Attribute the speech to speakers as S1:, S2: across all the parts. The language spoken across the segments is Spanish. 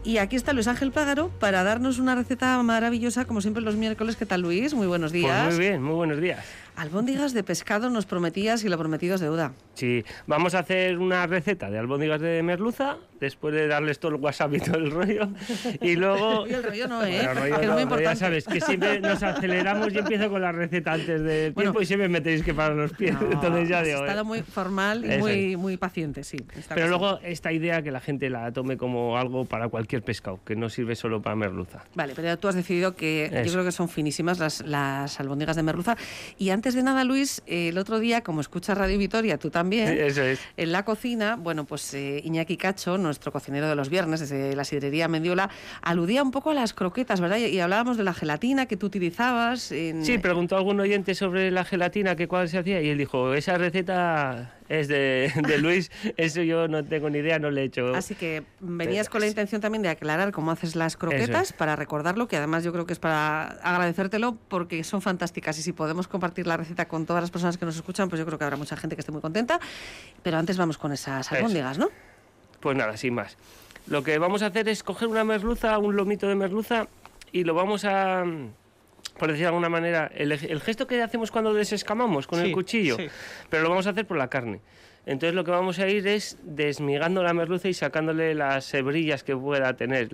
S1: Y aquí está Luis Ángel Págaro para darnos una receta maravillosa, como siempre los miércoles. ¿Qué tal, Luis? Muy buenos días.
S2: Pues muy bien, muy buenos días.
S1: Albóndigas de pescado nos prometías y lo prometido es deuda.
S2: Sí, vamos a hacer una receta de albóndigas de merluza, después de darles todo el WhatsApp y todo el rollo. Y luego...
S1: Y el rollo no, ¿eh?
S2: Bueno, rollo
S1: que es muy
S2: no,
S1: importante.
S2: ya sabes, que siempre nos aceleramos y empiezo con la receta antes del tiempo y siempre me tenéis que parar los pies.
S1: No,
S2: Entonces ya digo...
S1: Has estado muy formal y muy paciente, sí.
S2: Pero luego esta idea que la gente la tome como algo para cualquier pescado, que no sirve solo para merluza.
S1: Vale, pero tú has decidido que yo creo que son finísimas las albóndigas de merluza. Y antes de nada, Luis, el otro día, como escuchas Radio Vitoria, tú también,
S2: eso es.
S1: En la cocina, bueno, pues Iñaki Cacho, nuestro cocinero de los viernes desde la sidrería Mendiola, aludía un poco a las croquetas, ¿verdad? Y hablábamos de la gelatina que tú utilizabas.
S2: Sí, preguntó a algún oyente sobre la gelatina, que cuál se hacía, y él dijo, esa receta es de Luis, eso yo no tengo ni idea, no le he hecho.
S1: Así que venías con la intención también de aclarar cómo haces las croquetas, para recordarlo, que además yo creo que es para agradecértelo porque son fantásticas, y si podemos compartir la receta con todas las personas que nos escuchan, pues yo creo que habrá mucha gente que esté muy contenta. Pero antes vamos con esas albóndigas, ¿no?
S2: Pues nada, sin más. Lo que vamos a hacer es coger una merluza, un lomito de merluza, y lo vamos a... por decir de alguna manera, el gesto que hacemos cuando desescamamos con el cuchillo, pero lo vamos a hacer por la carne. Entonces lo que vamos a ir es desmigando la merluza y sacándole las hebrillas que pueda tener.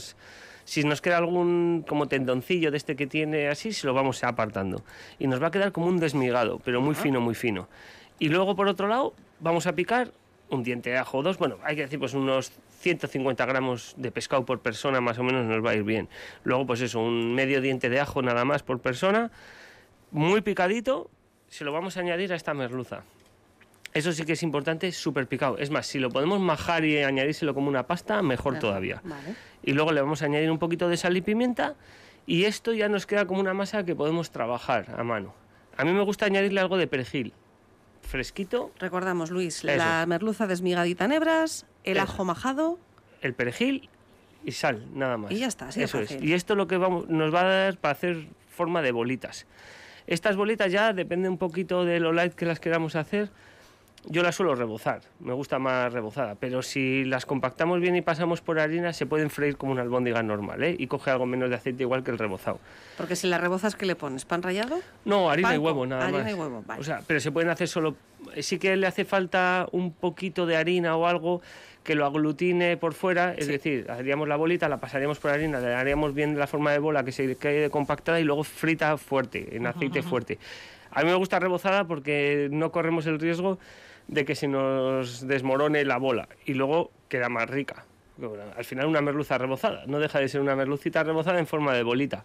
S2: Si nos queda algún como tendoncillo de este que tiene así, se lo vamos apartando. Y nos va a quedar como un desmigado, pero muy fino, muy fino. Y luego, por otro lado, vamos a picar un diente de ajo o dos. Bueno, hay que decir, pues unos 150 gramos de pescado por persona más o menos nos va a ir bien. Luego, pues eso, un medio diente de ajo nada más por persona, muy picadito, se lo vamos a añadir a esta merluza. Eso sí que es importante, súper picado. Es más, si lo podemos majar y añadírselo como una pasta, mejor todavía.
S1: Vale.
S2: Y luego le vamos a añadir un poquito de sal y pimienta, y esto ya nos queda como una masa que podemos trabajar a mano. A mí me gusta añadirle algo de perejil fresquito.
S1: Recordamos, Luis, la merluza desmigadita en hebras, el ajo majado,
S2: el perejil y sal, nada más.
S1: Y ya está, así
S2: eso
S1: es fácil.
S2: Y esto lo que nos va a dar para hacer forma de bolitas. Estas bolitas ya depende un poquito de lo light que las queramos hacer. Yo las suelo rebozar, me gusta más rebozada, pero si las compactamos bien y pasamos por harina, se pueden freír como una albóndiga normal, ¿eh? Y coge algo menos de aceite igual que el rebozado.
S1: Porque si la rebozas, ¿qué le pones? ¿Pan rallado?
S2: No, harina y huevo, nada más.
S1: Harina y huevo, vale.
S2: O sea, pero se pueden hacer solo... Sí que le hace falta un poquito de harina o algo que lo aglutine por fuera, es decir, haríamos la bolita, la pasaríamos por harina, le haríamos bien la forma de bola que se quede compactada y luego frita fuerte, en aceite fuerte. A mí me gusta rebozada porque no corremos el riesgo de que se nos desmorone la bola y luego queda más rica. Al final una merluza rebozada, no deja de ser una merlucita rebozada en forma de bolita.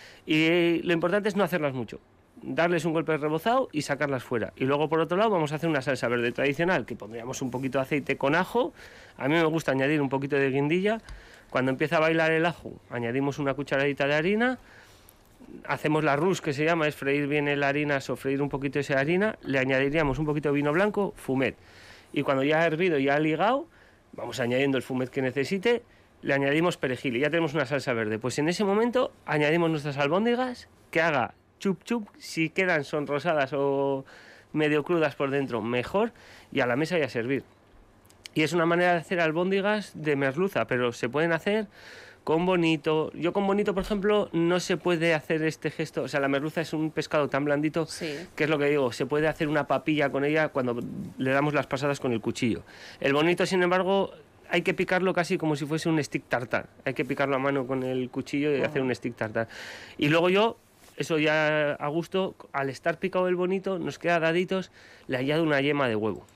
S2: Y lo importante es no hacerlas mucho, darles un golpe de rebozado y sacarlas fuera. Y luego por otro lado vamos a hacer una salsa verde tradicional, que pondríamos un poquito de aceite con ajo. A mí me gusta añadir un poquito de guindilla. Cuando empieza a bailar el ajo, añadimos una cucharadita de harina. Hacemos la rus, que se llama, es freír bien la harina, sofreír un poquito esa harina, le añadiríamos un poquito de vino blanco, fumet. Y cuando ya ha hervido, ya ha ligado, vamos añadiendo el fumet que necesite, le añadimos perejil y ya tenemos una salsa verde. Pues en ese momento añadimos nuestras albóndigas, que haga chup chup, si quedan sonrosadas o medio crudas por dentro, mejor, y a la mesa y a servir. Y es una manera de hacer albóndigas de merluza, pero se pueden hacer con bonito. Yo con bonito, por ejemplo, no se puede hacer este gesto. O sea, la merluza es un pescado tan blandito, que es lo que digo, se puede hacer una papilla con ella cuando le damos las pasadas con el cuchillo. El bonito, sin embargo, hay que picarlo casi como si fuese un stick tartar. Hay que picarlo a mano con el cuchillo y hacer un stick tartar. Y luego yo, eso ya a gusto, al estar picado el bonito, nos queda daditos, le añado una yema de huevo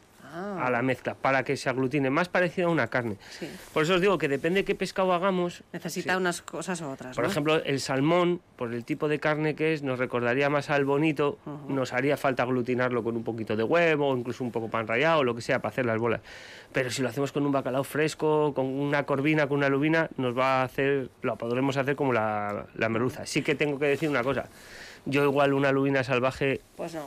S2: a la mezcla, para que se aglutine, más parecido a una carne.
S1: Sí.
S2: Por eso os digo que depende de qué pescado hagamos.
S1: Necesita unas cosas u otras,
S2: Por
S1: ¿no?
S2: ejemplo, el salmón, por el tipo de carne que es, nos recordaría más al bonito, nos haría falta aglutinarlo con un poquito de huevo, incluso un poco pan rallado, o lo que sea, para hacer las bolas. Pero si lo hacemos con un bacalao fresco, con una corvina, con una lubina, nos va a hacer, lo podremos hacer como la merluza. Sí que tengo que decir una cosa, yo igual una lubina salvaje...
S1: Pues no.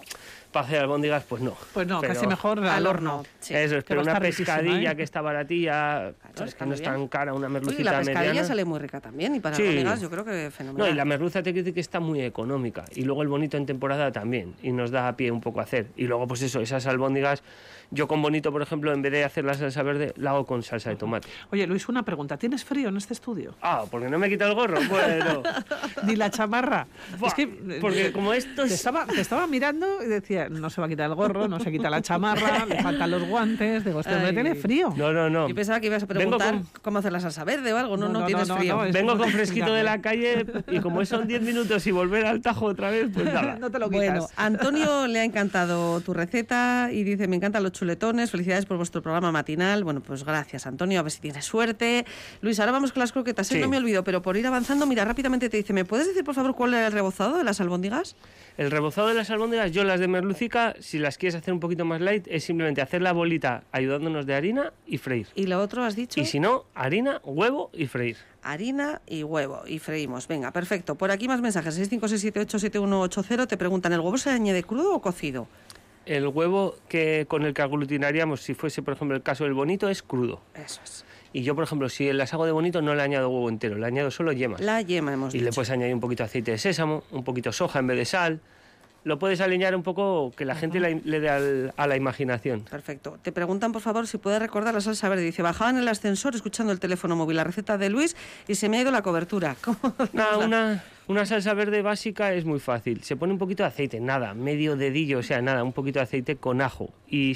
S2: Para hacer albóndigas, pues no.
S3: Pues no,
S2: pero
S3: casi mejor al horno.
S2: Sí. Eso es, pero
S3: una
S2: pescadilla que está baratilla,
S1: Claro,
S2: que no es tan cara, una merlucita
S1: y la pescadilla
S2: mediana.
S1: sale muy rica también, y para albóndigas yo creo que fenomenal.
S2: No, y la merluza te quiere decir que está muy económica, y luego el bonito en temporada también, y nos da a pie un poco a hacer. Y luego, pues eso, esas albóndigas, yo con bonito, por ejemplo, en vez de hacer la salsa verde, la hago con salsa de tomate.
S3: Oye, Luis, una pregunta. ¿Tienes frío en este estudio?
S2: ¿Porque no me quita el gorro? Bueno.
S3: Ni la chamarra.
S2: Es que, porque como esto
S3: te estaba mirando y decía, no se va a quitar el gorro, no se quita la chamarra, le faltan los guantes. Digo, este hombre tiene frío.
S2: No.
S1: Yo pensaba que ibas a preguntar cómo hacer la salsa verde o algo. No, tienes frío.
S2: Vengo con fresquito de la calle y como son 10 minutos y volver al Tajo otra vez, pues nada.
S3: No te lo quitas.
S1: Bueno, Antonio le ha encantado tu receta y dice, me encantan los chuletones, felicidades por vuestro programa matinal. Bueno, pues gracias, Antonio, a ver si tienes suerte. Luis, ahora vamos con las croquetas.
S2: Sí.
S1: No me olvido, pero por ir avanzando, mira, rápidamente te dice, ¿me puedes decir, por favor, cuál era el rebozado de las albóndigas?
S2: El rebozado de las albóndigas, yo las de merlucica, si las quieres hacer un poquito más light, es simplemente hacer la bolita ayudándonos de harina y freír.
S1: ¿Y lo otro has dicho?
S2: Y si no, harina, huevo y freír.
S1: Harina y huevo y freímos. Venga, perfecto. Por aquí más mensajes. 656787180. Te preguntan, ¿el huevo se añade crudo o cocido?
S2: El huevo con el que aglutinaríamos, si fuese, por ejemplo, el caso del bonito, es crudo.
S1: Eso es.
S2: Y yo, por ejemplo, si las hago de bonito, no le añado huevo entero, le añado solo yemas.
S1: La yema hemos dicho.
S2: Y le puedes añadir un poquito de aceite de sésamo, un poquito de soja en vez de sal. Lo puedes alinear un poco, que la gente le dé a la imaginación.
S1: Perfecto. Te preguntan, por favor, si puedes recordar la salsa verde. Dice, bajaba en el ascensor escuchando el teléfono móvil, la receta de Luis, y se me ha ido la cobertura.
S2: Una salsa verde básica es muy fácil. Se pone un poquito de aceite, nada, medio dedillo, o sea, nada, un poquito de aceite con ajo.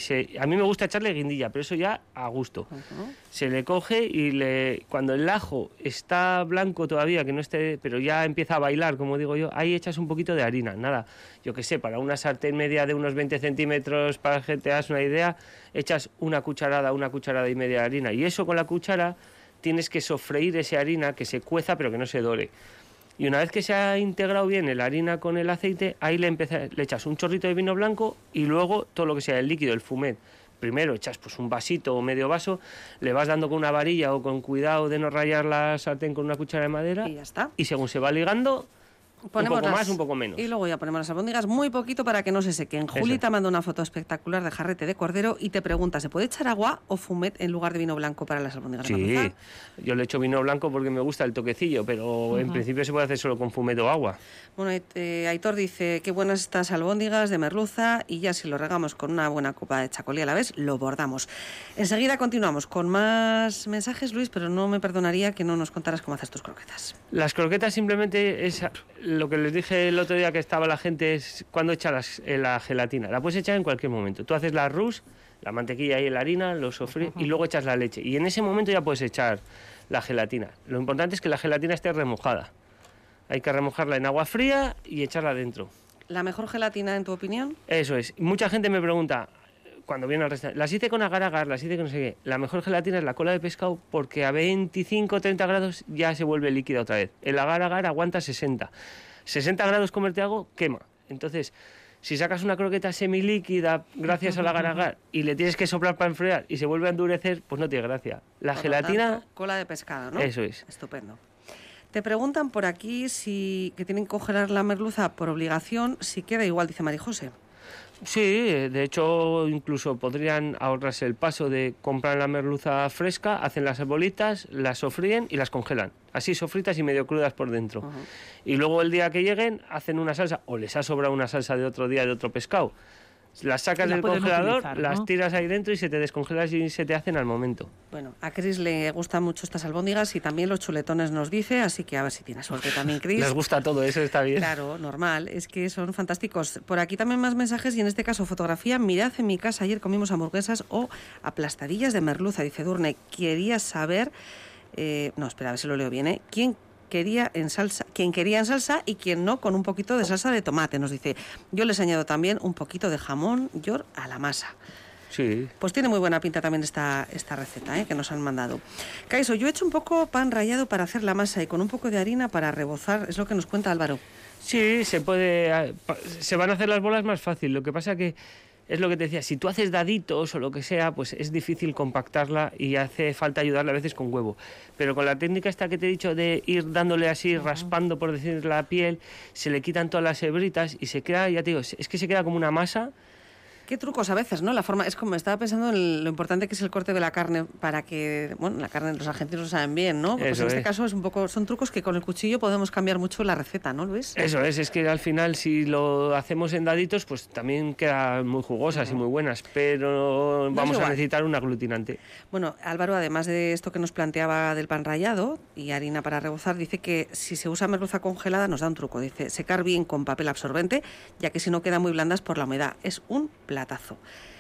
S2: A mí me gusta echarle guindilla, pero eso ya a gusto. Se le coge y cuando el ajo está blanco todavía, que no esté, pero ya empieza a bailar, como digo yo, ahí echas un poquito de harina, nada. Yo qué sé, para una sartén media de unos 20 centímetros, para que te hagas una idea, echas una cucharada y media de harina. Y eso con la cuchara tienes que sofreír esa harina, que se cueza pero que no se dore. Y una vez que se ha integrado bien la harina con el aceite, ahí le echas un chorrito de vino blanco y luego todo lo que sea el líquido, el fumet. Primero echas pues un vasito o medio vaso, le vas dando con una varilla o con cuidado de no rayar la sartén con una cuchara de madera.
S1: Y ya está.
S2: Y según se va ligando,
S1: ponemos
S2: un poco más, un poco menos.
S1: Y luego ya ponemos las albóndigas muy poquito para que no se sequen. Julita manda una foto espectacular de jarrete de cordero y te pregunta, ¿se puede echar agua o fumet en lugar de vino blanco para las albóndigas?
S2: Sí, yo le echo vino blanco porque me gusta el toquecillo, pero en principio se puede hacer solo con fumet o agua.
S1: Bueno, Aitor dice, qué buenas estas albóndigas de merluza, y ya si lo regamos con una buena copa de chacolí a la vez, lo bordamos. Enseguida continuamos con más mensajes, Luis, pero no me perdonaría que no nos contaras cómo haces tus croquetas.
S2: Las croquetas simplemente es lo que les dije el otro día que estaba la gente, es cuando echas la gelatina. La puedes echar en cualquier momento. Tú haces la arroz, la mantequilla y la harina, lo sofríes y luego echas la leche. Y en ese momento ya puedes echar la gelatina. Lo importante es que la gelatina esté remojada. Hay que remojarla en agua fría y echarla dentro.
S1: ¿La mejor gelatina, en tu opinión?
S2: Eso es. Mucha gente me pregunta, cuando viene al restaurante, las hice con agar-agar, las hice con no sé qué. La mejor gelatina es la cola de pescado porque a 25 o 30 grados ya se vuelve líquida otra vez. El agar-agar aguanta 60. 60 grados comerte algo, quema. Entonces, si sacas una croqueta semilíquida gracias al agar-agar y le tienes que soplar para enfriar y se vuelve a endurecer, pues no tiene gracia. La gelatina...
S1: Tanto, cola de pescado, ¿no?
S2: Eso es.
S1: Estupendo. Te preguntan por aquí que tienen que congelar la merluza por obligación, si queda igual, dice María José.
S2: Sí, de hecho incluso podrían ahorrarse el paso de comprar la merluza fresca, hacen las bolitas, las sofríen y las congelan. Así sofritas y medio crudas por dentro. Y luego el día que lleguen hacen una salsa, o les ha sobrado una salsa de otro día de otro pescado. Las sacas del congelador, ¿no? Las tiras ahí dentro y se te descongelan y se te hacen al momento.
S1: Bueno, a Cris le gustan mucho estas albóndigas y también los chuletones nos dice, así que a ver si tiene suerte también, Cris.
S2: Les gusta todo, eso está bien.
S1: Claro, normal, es que son fantásticos. Por aquí también más mensajes y en este caso fotografía. Mirad, en mi casa ayer comimos hamburguesas o aplastadillas de merluza, dice Durne. Quería saber, no, espera, a ver si lo leo bien, ¿eh? ¿Quién quería en salsa y quien no, con un poquito de salsa de tomate, nos dice. Yo les añado también un poquito de jamón york a la masa.
S2: Sí.
S1: Pues tiene muy buena pinta también esta receta que nos han mandado. Caiso, yo he hecho un poco pan rallado para hacer la masa y con un poco de harina para rebozar, es lo que nos cuenta Álvaro.
S2: Sí, se puede. Se van a hacer las bolas más fácil. Lo que pasa que es lo que te decía, si tú haces daditos o lo que sea, pues es difícil compactarla y hace falta ayudarla a veces con huevo. Pero con la técnica esta que te he dicho de ir dándole así, raspando, por decir, la piel, se le quitan todas las hebritas y se queda, ya te digo, es que se queda como una masa.
S1: Qué trucos a veces, ¿no? La forma, es como estaba pensando en lo importante que es el corte de la carne para que, bueno, la carne los argentinos lo saben bien, ¿no? Pues en este caso es un poco, son trucos que con el cuchillo podemos cambiar mucho la receta, ¿no, Luis?
S2: Eso es que al final si lo hacemos en daditos, pues también quedan muy jugosas y muy buenas, pero vamos a necesitar un aglutinante.
S1: Bueno, Álvaro, además de esto que nos planteaba del pan rallado y harina para rebozar, dice que si se usa merluza congelada nos da un truco. Dice, secar bien con papel absorbente, ya que si no quedan muy blandas por la humedad. Es un platazo.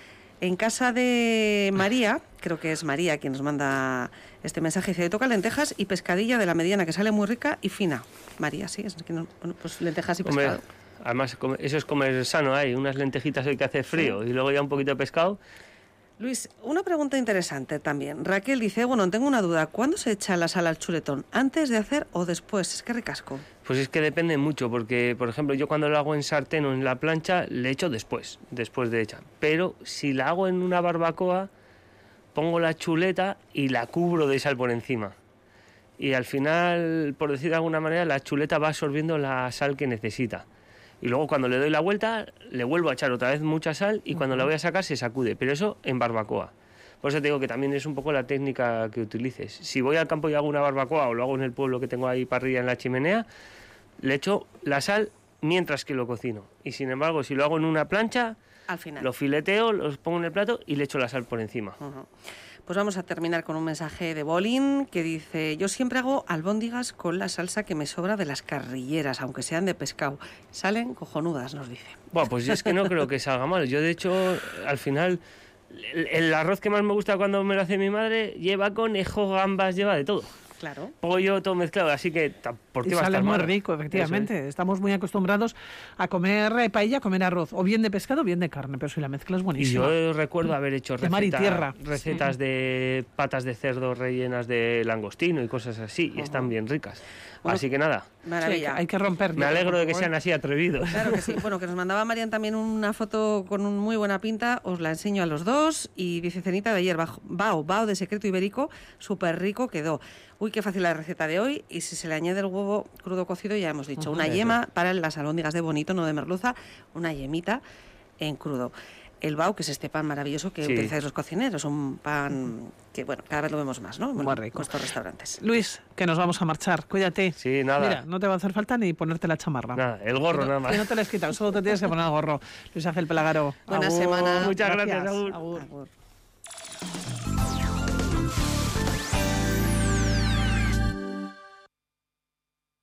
S1: En casa de María, creo que es María quien nos manda este mensaje, dice, toca lentejas y pescadilla de la mediana, que sale muy rica y fina. María, sí, es que no, bueno, pues lentejas y pescado.
S2: Además, eso es comer sano, hay unas lentejitas hoy que hace frío y luego ya un poquito de pescado.
S1: Luis, una pregunta interesante también. Raquel dice, bueno, tengo una duda. ¿Cuándo se echa la sal al chuletón? ¿Antes de hacer o después? Es que ricasco.
S2: Pues es que depende mucho, porque, por ejemplo, yo cuando lo hago en sartén o en la plancha, le echo después de echar. Pero si la hago en una barbacoa, pongo la chuleta y la cubro de sal por encima. Y al final, por decir de alguna manera, la chuleta va absorbiendo la sal que necesita. Y luego cuando le doy la vuelta, le vuelvo a echar otra vez mucha sal y cuando la voy a sacar se sacude. Pero eso en barbacoa. Por eso te digo que también es un poco la técnica que utilices. Si voy al campo y hago una barbacoa o lo hago en el pueblo que tengo ahí parrilla en la chimenea, le echo la sal mientras que lo cocino. Y sin embargo, si lo hago en una plancha,
S1: al final
S2: lo fileteo, los pongo en el plato y le echo la sal por encima.
S1: Pues vamos a terminar con un mensaje de Bolín que dice, yo siempre hago albóndigas con la salsa que me sobra de las carrilleras, aunque sean de pescado. Salen cojonudas, nos dice.
S2: Bueno, pues yo es que no creo que salga mal. Yo, de hecho, al final, el arroz que más me gusta cuando me lo hace mi madre lleva conejo, gambas, lleva de todo.
S1: Claro.
S2: Pollo, todo mezclado, así que ¿por qué va a estar
S3: muy
S2: mal?
S3: rico, efectivamente. Estamos muy acostumbrados a comer paella, a comer arroz, o bien de pescado o bien de carne, pero si la mezcla es buenísima.
S2: Y yo recuerdo haber hecho recetas de patas de cerdo rellenas de langostino y cosas así, y están bien ricas. Bueno, así que nada.
S1: Maravilla.
S3: Sí, hay que romper.
S2: Me alegro de que sean así atrevidos.
S1: Claro que sí. Bueno, que nos mandaba Marian también una foto con muy buena pinta, os la enseño a los dos, y dice cenita de ayer, bao de secreto ibérico, súper rico quedó. Uy, qué fácil la receta de hoy, y si se le añade el huevo crudo cocido, ya hemos dicho, una yema para las albóndigas de bonito, no de merluza, una yemita en crudo. El bao, que es este pan maravilloso que utilizáis los cocineros, un pan que, bueno, cada vez lo vemos más, ¿no?
S3: Muy rico.
S1: En estos restaurantes.
S3: Luis, que nos vamos a marchar, cuídate.
S2: Sí, nada.
S3: Mira, no te va a hacer falta ni ponerte la chamarra.
S2: Nada, el gorro nada más.
S3: Que no te la has quitado, solo te tienes que poner el gorro. Luis Ángel Pelagaro.
S1: Buena semana.
S2: Muchas gracias,
S3: Agur.